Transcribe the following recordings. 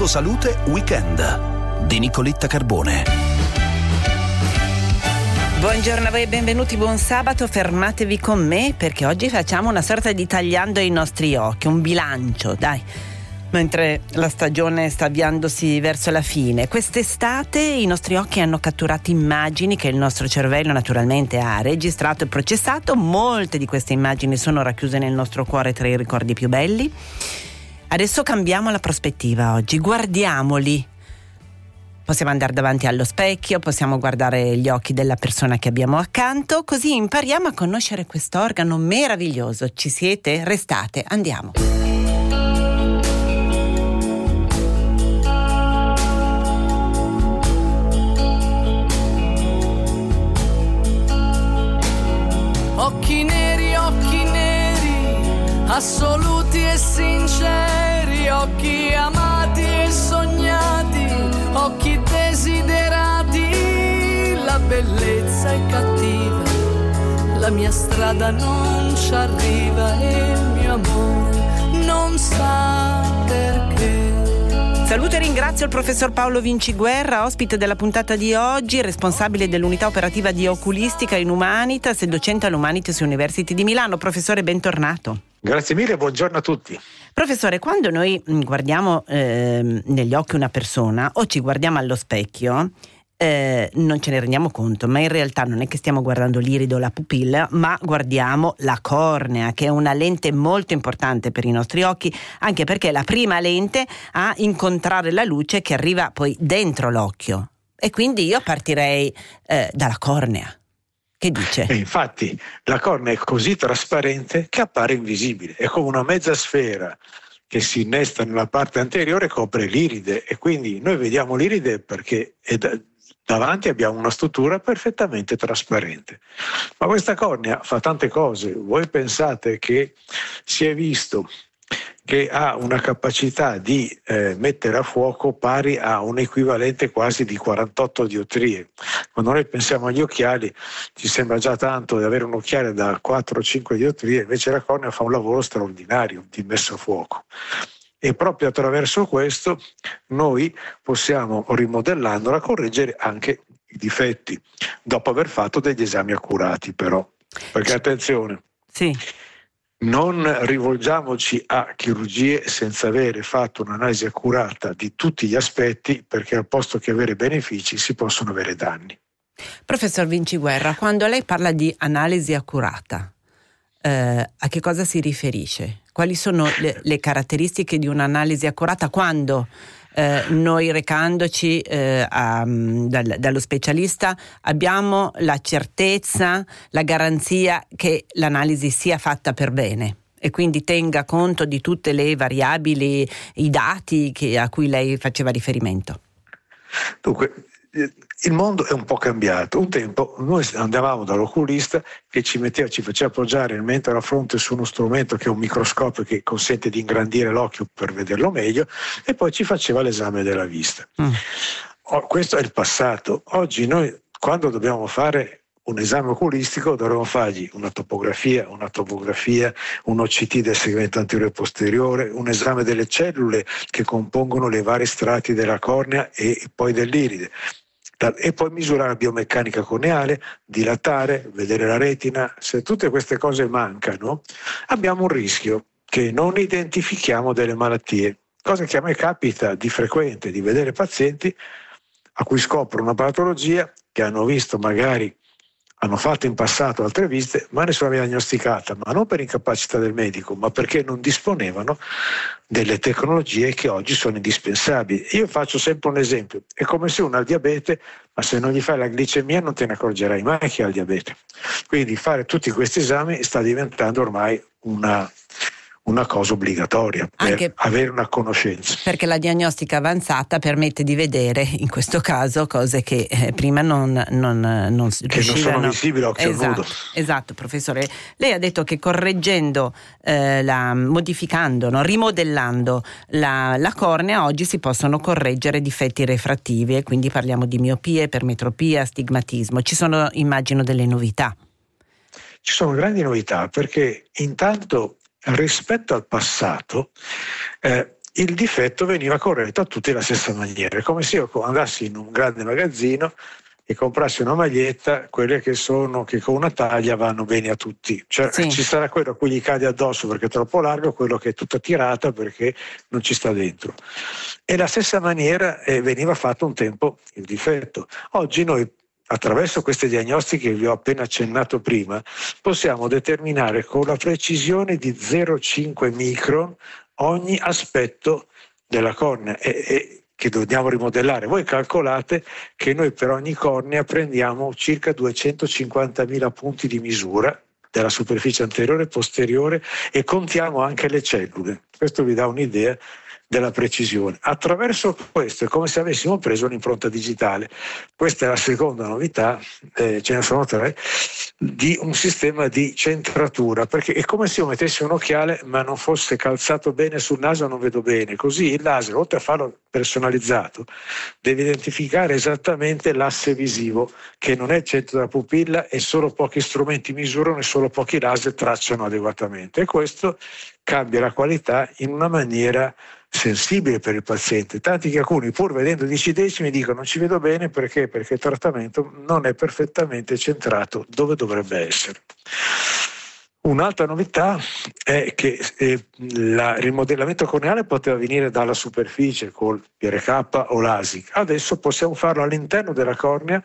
Salute Weekend di Nicoletta Carbone. Buongiorno a voi e benvenuti, buon sabato, fermatevi con me perché oggi facciamo una sorta di tagliando i nostri occhi, un bilancio, dai. Mentre la stagione sta avviandosi verso la fine, quest'estate i nostri occhi hanno catturato immagini che il nostro cervello naturalmente ha registrato e processato. Molte di queste immagini sono racchiuse nel nostro cuore tra i ricordi più belli. Adesso cambiamo la prospettiva oggi, guardiamoli. Possiamo andare davanti allo specchio, possiamo guardare gli occhi della persona che abbiamo accanto, così impariamo a conoscere quest'organo meraviglioso. Ci siete? Restate, andiamo. Occhi neri, assoluti e sinceri, occhi amati e sognati, occhi desiderati, la bellezza è cattiva, la mia strada non ci arriva e il mio amore non sa perché. Saluto e ringrazio il professor Paolo Vinciguerra, ospite della puntata di oggi, responsabile dell'unità operativa di oculistica in Humanitas e docente all'Humanitas University di Milano. Professore, bentornato. Grazie mille, buongiorno a tutti. Professore, quando noi guardiamo negli occhi una persona o ci guardiamo allo specchio, non ce ne rendiamo conto, ma in realtà non è che stiamo guardando l'irido o la pupilla, ma guardiamo la cornea, che è una lente molto importante per i nostri occhi, anche perché è la prima lente a incontrare la luce che arriva poi dentro l'occhio. E quindi io partirei dalla cornea. Che dice? Infatti la cornea è così trasparente che appare invisibile, è come una mezza sfera che si innesta nella parte anteriore e copre l'iride, e quindi noi vediamo l'iride perché davanti abbiamo una struttura perfettamente trasparente. Ma questa cornea fa tante cose. Voi pensate che si è visto che ha una capacità di mettere a fuoco pari a un equivalente quasi di 48 diottrie. Quando noi pensiamo agli occhiali ci sembra già tanto di avere un occhiale da 4 o 5 diottrie, invece la cornea fa un lavoro straordinario di messa a fuoco. E proprio attraverso questo noi possiamo, rimodellandola, correggere anche i difetti, dopo aver fatto degli esami accurati però. Perché attenzione, sì, non rivolgiamoci a chirurgie senza avere fatto un'analisi accurata di tutti gli aspetti, perché al posto che avere benefici si possono avere danni. Professor Vinciguerra, quando lei parla di analisi accurata, a che cosa si riferisce? Quali sono le caratteristiche di un'analisi accurata quando noi recandoci dallo specialista abbiamo la certezza, la garanzia che l'analisi sia fatta per bene e quindi tenga conto di tutte le variabili, i dati a cui lei faceva riferimento? Dunque, il mondo è un po' cambiato. Un tempo noi andavamo dall'oculista che ci faceva appoggiare il mento alla fronte su uno strumento che è un microscopio che consente di ingrandire l'occhio per vederlo meglio, e poi ci faceva l'esame della vista. Questo è il passato. Oggi noi, quando dobbiamo fare un esame oculistico, dovremmo fargli una topografia, un OCT del segmento anteriore e posteriore, un esame delle cellule che compongono le varie strati della cornea e poi dell'iride, e poi misurare la biomeccanica corneale, dilatare, vedere la retina. Se tutte queste cose mancano, abbiamo un rischio che non identifichiamo delle malattie, cosa che a me capita di frequente, di vedere pazienti a cui scopro una patologia che hanno fatto in passato altre visite, ma nessuno aveva diagnosticata, ma non per incapacità del medico, ma perché non disponevano delle tecnologie che oggi sono indispensabili. Io faccio sempre un esempio: è come se uno ha il diabete, ma se non gli fai la glicemia non te ne accorgerai mai che ha il diabete. Quindi fare tutti questi esami sta diventando ormai una cosa obbligatoria per anche avere una conoscenza. Perché la diagnostica avanzata permette di vedere, in questo caso, cose che prima non riuscivano. Sono visibili a occhio nudo. Esatto, professore. Lei ha detto che correggendo, modificando, rimodellando la cornea, oggi si possono correggere difetti refrattivi, e quindi parliamo di miopia, ipermetropia, astigmatismo. Ci sono, immagino, delle novità. Ci sono grandi novità, perché intanto rispetto al passato il difetto veniva corretto a tutti alla stessa maniera. È come se io andassi in un grande magazzino e comprassi una maglietta, quelle che con una taglia vanno bene a tutti. Cioè, sì. Ci sarà quello a cui gli cade addosso perché è troppo largo, quello che è tutta tirata perché non ci sta dentro. E la stessa maniera veniva fatto un tempo il difetto. Oggi noi, attraverso queste diagnostiche che vi ho appena accennato prima, possiamo determinare con la precisione di 0,5 micron ogni aspetto della cornea e che dobbiamo rimodellare. Voi calcolate che noi per ogni cornea prendiamo circa 250.000 punti di misura della superficie anteriore e posteriore e contiamo anche le cellule. Questo vi dà un'idea della precisione. Attraverso questo è come se avessimo preso un'impronta digitale. Questa è la seconda novità, ce ne sono 3, di un sistema di centratura, perché è come se io mettessi un occhiale ma non fosse calzato bene sul naso, non vedo bene. Così il laser, oltre a farlo personalizzato, deve identificare esattamente l'asse visivo, che non è il centro della pupilla, e solo pochi strumenti misurano e solo pochi laser tracciano adeguatamente, e questo cambia la qualità in una maniera sensibile per il paziente, tanti che alcuni, pur vedendo 10 decimi, dicono non ci vedo bene perché il trattamento non è perfettamente centrato dove dovrebbe essere. Un'altra novità è che il rimodellamento corneale poteva venire dalla superficie col PRK o LASIK, adesso possiamo farlo all'interno della cornea.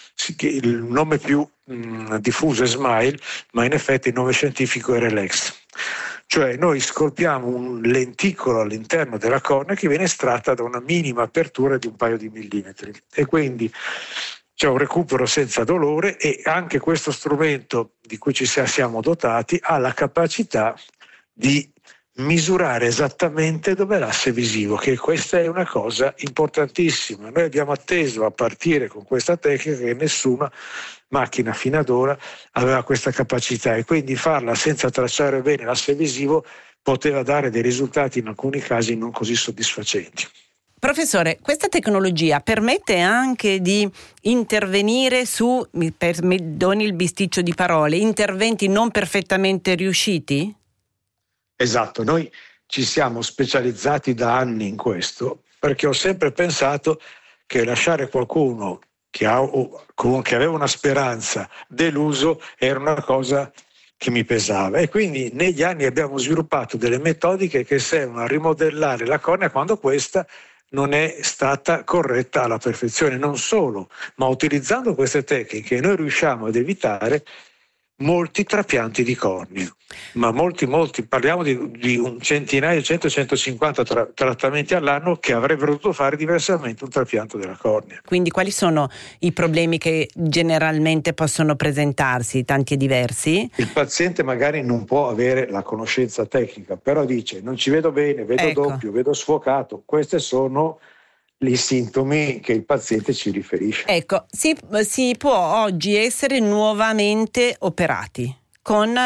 Il nome più diffuso è SMILE, ma in effetti il nome scientifico è RELEX. Cioè noi scolpiamo un lenticolo all'interno della cornea che viene estratta da una minima apertura di un paio di millimetri, e quindi c'è un recupero senza dolore, e anche questo strumento di cui ci siamo dotati ha la capacità di misurare esattamente dove è l'asse visivo, che questa è una cosa importantissima. Noi abbiamo atteso a partire con questa tecnica che nessuna macchina fino ad ora aveva questa capacità, e quindi farla senza tracciare bene l'asse visivo poteva dare dei risultati in alcuni casi non così soddisfacenti. Professore, questa tecnologia permette anche di intervenire su, doni il bisticcio di parole, interventi non perfettamente riusciti? Esatto, noi ci siamo specializzati da anni in questo, perché ho sempre pensato che lasciare qualcuno che aveva una speranza deluso era una cosa che mi pesava, e quindi negli anni abbiamo sviluppato delle metodiche che servono a rimodellare la cornea quando questa non è stata corretta alla perfezione. Non solo, ma utilizzando queste tecniche noi riusciamo ad evitare molti trapianti di cornea, ma molti, parliamo di un centinaio, 100-150 trattamenti all'anno che avrebbero dovuto fare diversamente un trapianto della cornea. Quindi quali sono i problemi che generalmente possono presentarsi, tanti e diversi? Il paziente magari non può avere la conoscenza tecnica, però dice non ci vedo bene, vedo doppio, vedo sfocato. Queste sono i sintomi che il paziente ci riferisce. Ecco, si può oggi essere nuovamente operati con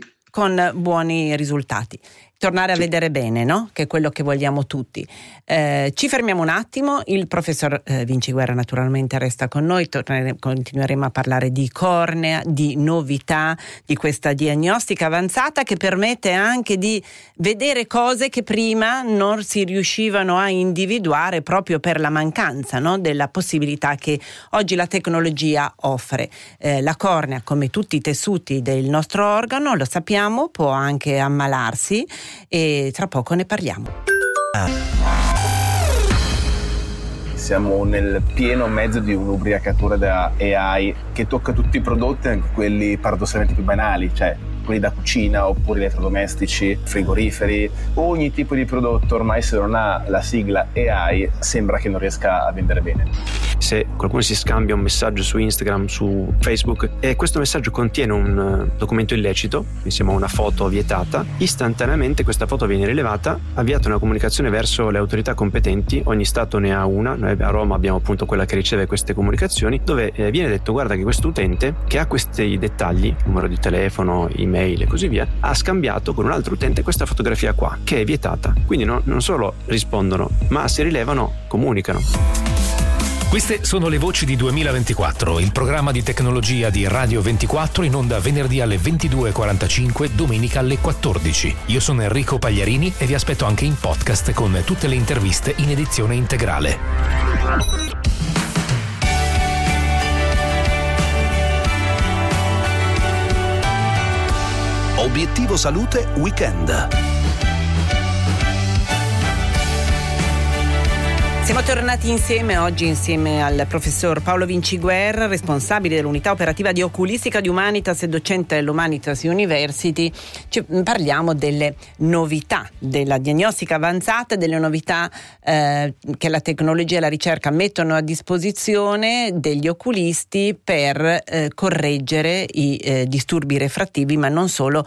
buoni risultati. Tornare a vedere bene, no? Che è quello che vogliamo tutti. Ci fermiamo un attimo, il professor Vinci Guerra naturalmente resta con noi, continueremo a parlare di cornea, di novità, di questa diagnostica avanzata che permette anche di vedere cose che prima non si riuscivano a individuare proprio per la mancanza, no? Della possibilità che oggi la tecnologia offre. La cornea, come tutti i tessuti del nostro organo, lo sappiamo, può anche ammalarsi, e tra poco ne parliamo. Siamo nel pieno mezzo di un'ubriacatura da AI che tocca tutti i prodotti, anche quelli paradossalmente più banali, cioè quelli da cucina oppure elettrodomestici, frigoriferi. Ogni tipo di prodotto ormai, se non ha la sigla AI, sembra che non riesca a vendere bene. Se qualcuno si scambia un messaggio su Instagram, su Facebook, e questo messaggio contiene un documento illecito, insieme a una foto vietata, istantaneamente questa foto viene rilevata, avviata una comunicazione verso le autorità competenti. Ogni stato ne ha una. Noi a Roma abbiamo appunto quella che riceve queste comunicazioni, dove viene detto: guarda che questo utente, che ha questi dettagli, numero di telefono, email e così via, ha scambiato con un altro utente questa fotografia qua, che è vietata. Quindi non solo rispondono, ma se rilevano, comunicano. Queste sono le voci di 2024, il programma di tecnologia di Radio 24 in onda venerdì alle 22.45, domenica alle 14. Io sono Enrico Pagliarini e vi aspetto anche in podcast con tutte le interviste in edizione integrale. Obiettivo Salute Weekend. Siamo tornati insieme oggi insieme al professor Paolo Vinciguerra, responsabile dell'unità operativa di oculistica di Humanitas e docente all'Humanitas University. Parliamo delle novità della diagnostica avanzata, delle novità che la tecnologia e la ricerca mettono a disposizione degli oculisti per correggere i disturbi refrattivi, ma non solo.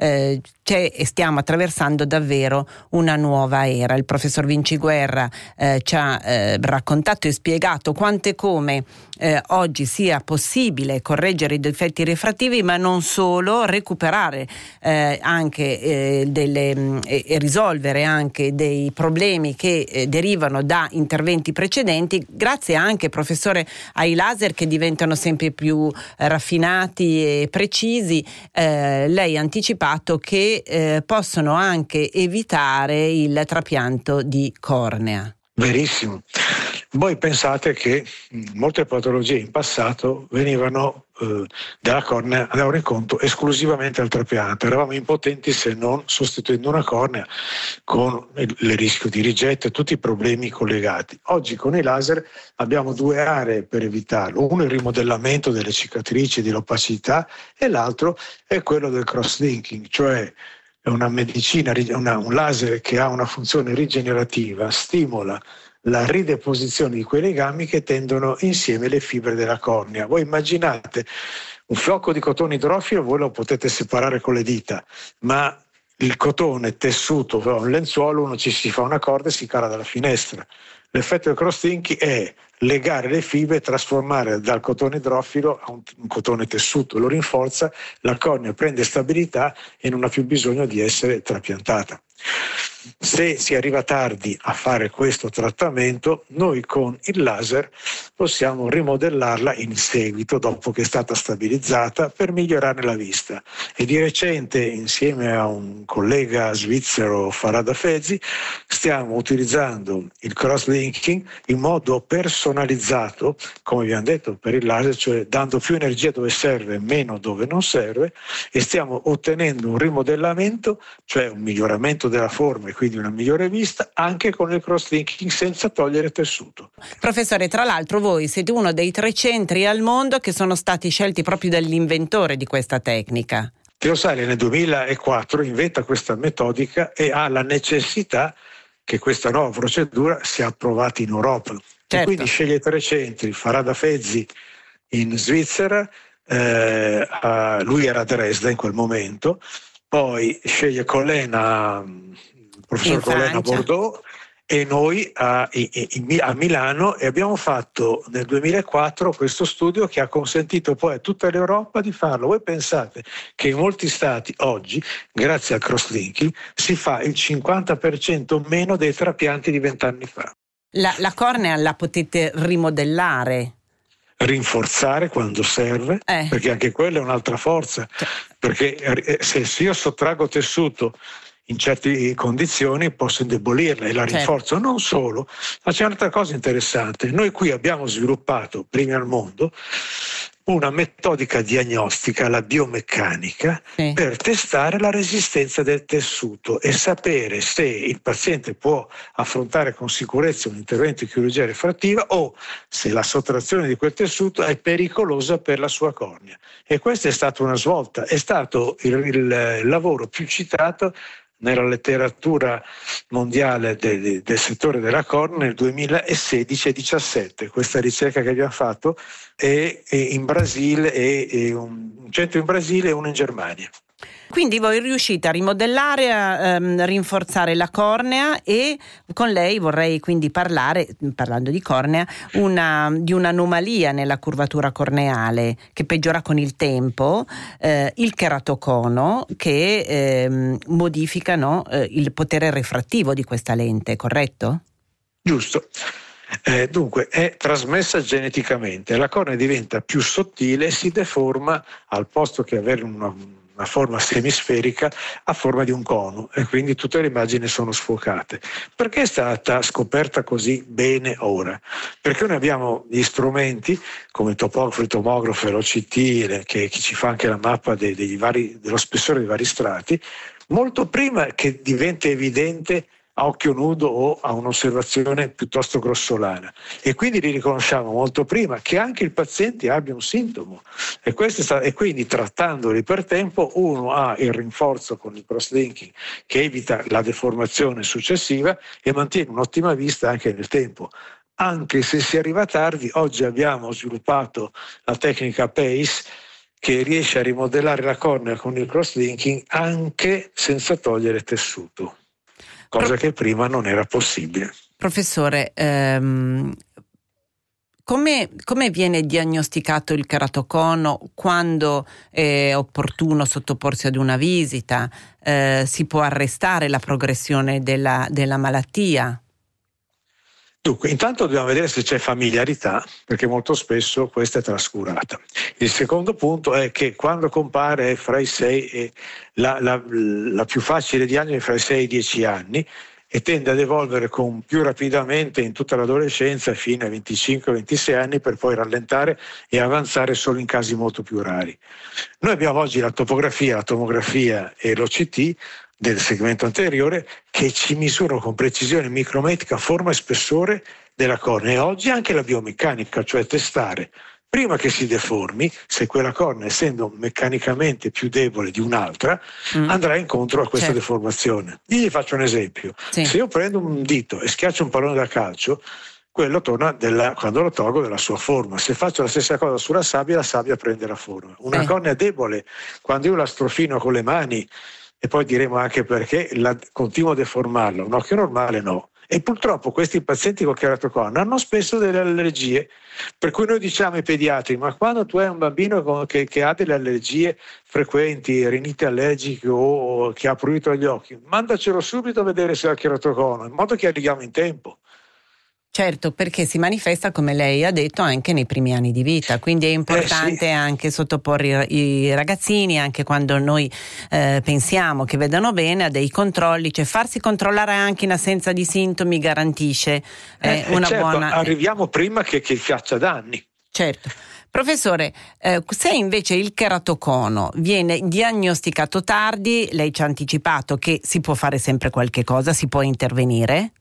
Stiamo attraversando davvero una nuova era. Il professor Vinciguerra ci ha raccontato e spiegato quanto e come oggi sia possibile correggere i difetti refrattivi, ma non solo, recuperare anche e risolvere anche dei problemi che derivano da interventi precedenti, grazie anche, professore, ai laser che diventano sempre più raffinati e precisi. Lei ha anticipato che possono anche evitare il trapianto di cornea. Verissimo. Voi pensate che molte patologie in passato venivano della cornea, andavano incontro esclusivamente al trapianto. Eravamo impotenti se non sostituendo una cornea, con il rischio di rigetto e tutti i problemi collegati. Oggi con i laser abbiamo due aree per evitarlo. Uno è il rimodellamento delle cicatrici, dell'opacità, e l'altro è quello del cross-linking, cioè una medicina, un laser che ha una funzione rigenerativa, stimola la rideposizione di quei legami che tendono insieme le fibre della cornea. Voi immaginate un fiocco di cotone idrofilo, voi lo potete separare con le dita, ma il cotone tessuto, un lenzuolo, uno ci si fa una corda e si cala dalla finestra. L'effetto del cross-linking è legare le fibre e trasformare dal cotone idrofilo a un cotone tessuto, lo rinforza, la cornea prende stabilità e non ha più bisogno di essere trapiantata. Se si arriva tardi a fare questo trattamento, noi con il laser possiamo rimodellarla in seguito, dopo che è stata stabilizzata, per migliorare la vista. E di recente, insieme a un collega svizzero, Farhad Hafezi, stiamo utilizzando il cross-linking in modo personalizzato, come abbiamo detto, per il laser, cioè dando più energia dove serve, meno dove non serve, e stiamo ottenendo un rimodellamento, cioè un miglioramento della forma e quindi una migliore vista, anche con il cross-linking, senza togliere tessuto. Professore, tra l'altro voi siete uno dei 3 centri al mondo che sono stati scelti proprio dall'inventore di questa tecnica. Teo Sale nel 2004 inventa questa metodica e ha la necessità che questa nuova procedura sia approvata in Europa. Certo. E quindi sceglie 3 centri, Farhad Hafezi in Svizzera, lui era a Dresda in quel momento, poi sceglie il professor Colena a Bordeaux e noi a Milano, e abbiamo fatto nel 2004 questo studio che ha consentito poi a tutta l'Europa di farlo. Voi pensate che in molti stati oggi, grazie al cross-linking, si fa il 50% meno dei trapianti di 20 anni fa. La cornea la potete rimodellare? Rinforzare quando serve, perché anche quella è un'altra forza, perché se io sottraggo tessuto in certe condizioni posso indebolirla e la rinforzo. Certo. Non solo, ma c'è un'altra cosa interessante. Noi qui abbiamo sviluppato, primi al mondo, una metodica diagnostica, la biomeccanica, per testare la resistenza del tessuto e sapere se il paziente può affrontare con sicurezza un intervento di chirurgia refrattiva o se la sottrazione di quel tessuto è pericolosa per la sua cornea. E questa è stata una svolta, è stato il lavoro più citato nella letteratura mondiale del settore della cornea nel 2016 e 2017. Questa ricerca che abbiamo fatto è in Brasile, e un centro in Brasile e uno in Germania. Quindi voi riuscite a rimodellare, a rinforzare la cornea, e con lei vorrei quindi parlando di cornea, di un'anomalia nella curvatura corneale che peggiora con il tempo, il keratocono, che modifica il potere refrattivo di questa lente, corretto? Giusto. Dunque è trasmessa geneticamente, la cornea diventa più sottile e si deforma, al posto che avere una forma semisferica, a forma di un cono, e quindi tutte le immagini sono sfocate. Perché è stata scoperta così bene ora? Perché noi abbiamo gli strumenti come il topografo, il tomografo e l'OCT, che ci fa anche la mappa dello spessore dei vari strati, molto prima che diventi evidente a occhio nudo o a un'osservazione piuttosto grossolana, e quindi li riconosciamo molto prima che anche il paziente abbia un sintomo, e quindi trattandoli per tempo uno ha il rinforzo con il cross-linking che evita la deformazione successiva e mantiene un'ottima vista anche nel tempo. Anche se si arriva tardi, oggi abbiamo sviluppato la tecnica PACE che riesce a rimodellare la cornea con il cross-linking anche senza togliere tessuto, cosa che prima non era possibile. Professore, come viene diagnosticato il keratocono? Quando è opportuno sottoporsi ad una visita? Si può arrestare la progressione della malattia? Dunque, intanto dobbiamo vedere se c'è familiarità, perché molto spesso questa è trascurata. Il secondo punto è che quando compare fra i 6 e la più facile diagnosi è fra i 6 e i 10 anni, e tende ad evolvere più rapidamente in tutta l'adolescenza fino ai 25-26 anni, per poi rallentare e avanzare solo in casi molto più rari. Noi abbiamo oggi la topografia, la tomografia e l'OCT del segmento anteriore che ci misurano con precisione micrometrica forma e spessore della cornea, e oggi anche la biomeccanica, cioè testare prima che si deformi se quella cornea, essendo meccanicamente più debole di un'altra, andrà incontro a questa deformazione. Io gli faccio un esempio: se io prendo un dito e schiaccio un pallone da calcio, quello torna quando lo tolgo della sua forma. Se faccio la stessa cosa sulla sabbia, la sabbia prende la forma. Una cornea debole, quando io la strofino con le mani, e poi diremo anche perché, continuo a deformarla. Un occhio normale no. E purtroppo questi pazienti con keratocono hanno spesso delle allergie, per cui noi diciamo ai pediatri: ma quando tu hai un bambino che ha delle allergie frequenti, rinite allergiche o che ha prurito agli occhi, mandacelo subito a vedere se ha keratocono, in modo che arriviamo in tempo. Certo, perché si manifesta, come lei ha detto, anche nei primi anni di vita, quindi è importante anche sottoporre i ragazzini, anche quando noi pensiamo che vedano bene, a dei controlli, cioè farsi controllare anche in assenza di sintomi garantisce una buona... Arriviamo prima che faccia danni. Certo. Professore, se invece il keratocono viene diagnosticato tardi, lei ci ha anticipato che si può fare sempre qualche cosa, si può intervenire?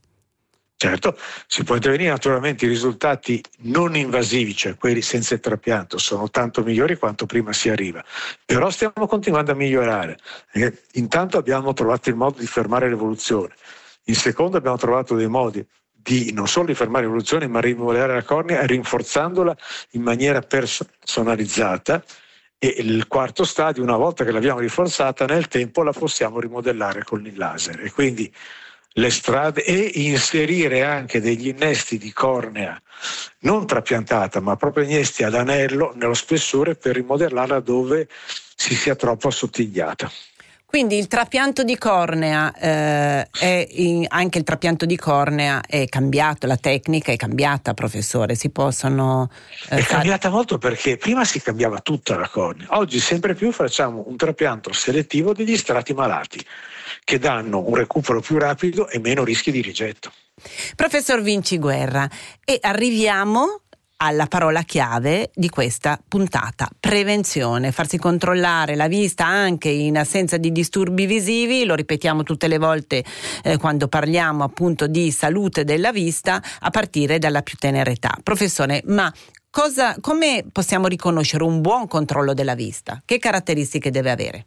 Certo, si può intervenire. Naturalmente i risultati non invasivi, cioè quelli senza il trapianto, sono tanto migliori quanto prima si arriva, però stiamo continuando a migliorare. Intanto abbiamo trovato il modo di fermare l'evoluzione, in secondo abbiamo trovato dei modi di non solo di fermare l'evoluzione, ma rimodellare la cornea rinforzandola in maniera personalizzata, e il quarto stadio, una volta che l'abbiamo rinforzata, nel tempo la possiamo rimodellare con il laser, e quindi le strade, e inserire anche degli innesti di cornea non trapiantata ma proprio innesti ad anello nello spessore, per rimodellarla dove si sia troppo assottigliata. Quindi il trapianto di cornea anche il trapianto di cornea è cambiato, la tecnica è cambiata, professore, si possono è cambiata molto, perché prima si cambiava tutta la cornea, oggi sempre più facciamo un trapianto selettivo degli strati malati che danno un recupero più rapido e meno rischi di rigetto. Professor Vinci Guerra, e arriviamo alla parola chiave di questa puntata: prevenzione, farsi controllare la vista anche in assenza di disturbi visivi. Lo ripetiamo tutte le volte quando parliamo appunto di salute della vista, a partire dalla più tenera età. Professore, ma come possiamo riconoscere un buon controllo della vista? Che caratteristiche deve avere?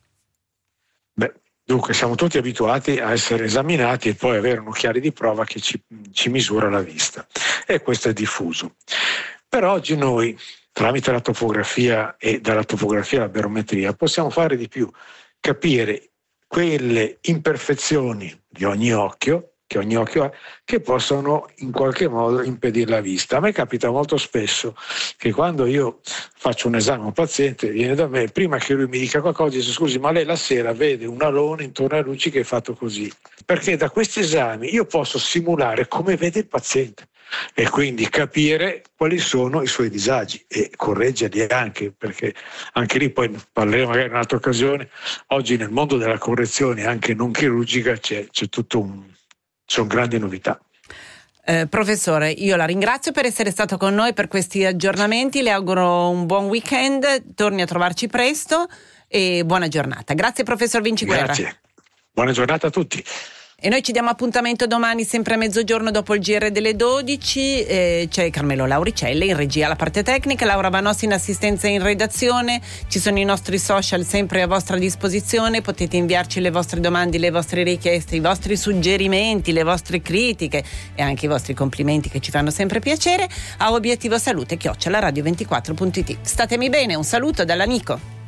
Dunque, siamo tutti abituati a essere esaminati e poi avere un occhiale di prova che ci misura la vista, e questo è diffuso. Però oggi noi, tramite la topografia e dalla topografia alla barometria, possiamo fare di più: capire quelle imperfezioni di ogni occhio, che ogni occhio ha, che possono in qualche modo impedire la vista. A me capita molto spesso che quando io faccio un esame a un paziente, viene da me, prima che lui mi dica qualcosa, dice: scusi, ma lei la sera vede un alone intorno alle luci che è fatto così? Perché da questi esami io posso simulare come vede il paziente. e quindi capire quali sono i suoi disagi e correggerli anche, perché anche lì poi parleremo magari in un'altra occasione. Oggi nel mondo della correzione anche non chirurgica sono grandi novità. Professore, io la ringrazio per essere stato con noi per questi aggiornamenti, le auguro un buon weekend, torni a trovarci presto e buona giornata. Grazie professor Vinciguerra. Grazie, buona giornata a tutti. E noi ci diamo appuntamento domani sempre a mezzogiorno dopo il GR delle 12, c'è Carmelo Lauricelle in regia alla parte tecnica, Laura Banossi in assistenza e in redazione, ci sono i nostri social sempre a vostra disposizione, potete inviarci le vostre domande, le vostre richieste, i vostri suggerimenti, le vostre critiche e anche i vostri complimenti che ci fanno sempre piacere a obiettivosalute@radio24.it. Statemi bene, un saluto dall'amico.